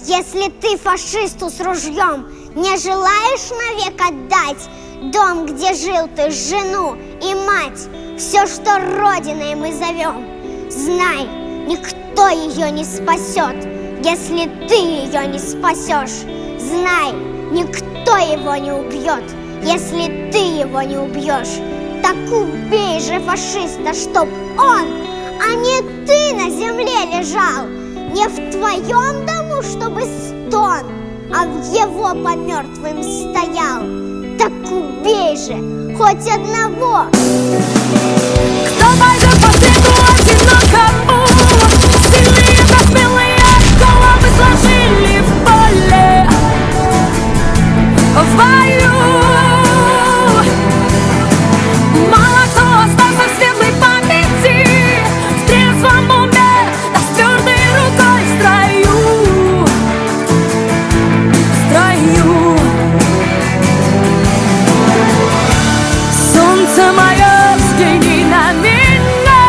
Если ты фашисту с ружьем не желаешь навек отдать дом, где жил ты, жену и мать, все, что родиной мы зовем, знай, никто ее не спасет, если ты ее не спасешь. Знай, никто его не убьет, если ты его не убьешь. Так убей же фашиста, чтоб он, а не ты, на земле лежал. Не в твоем дому, чтобы стон, а в его по мертвым стоял. Так убей же хоть одного. Кто пойдет по следу одинокому? Сильные да смелые головы сложили в поле, в бою. Мало кто остался в светлой памяти, в трезвом уме, да с твердой рукой в строю, в строю. Солнце мое, взгляни на меня.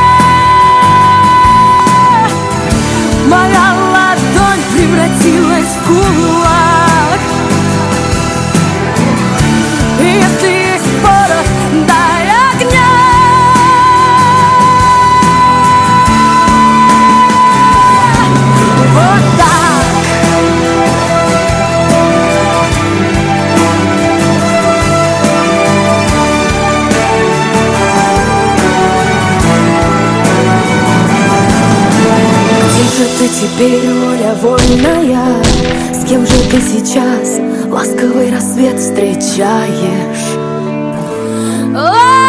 Моя ладонь превратилась в кулак. Если есть порох, дай огня. Вот так. Где же ты теперь, воля вольная? С кем же ты сейчас ласковый рассвет встречаешь?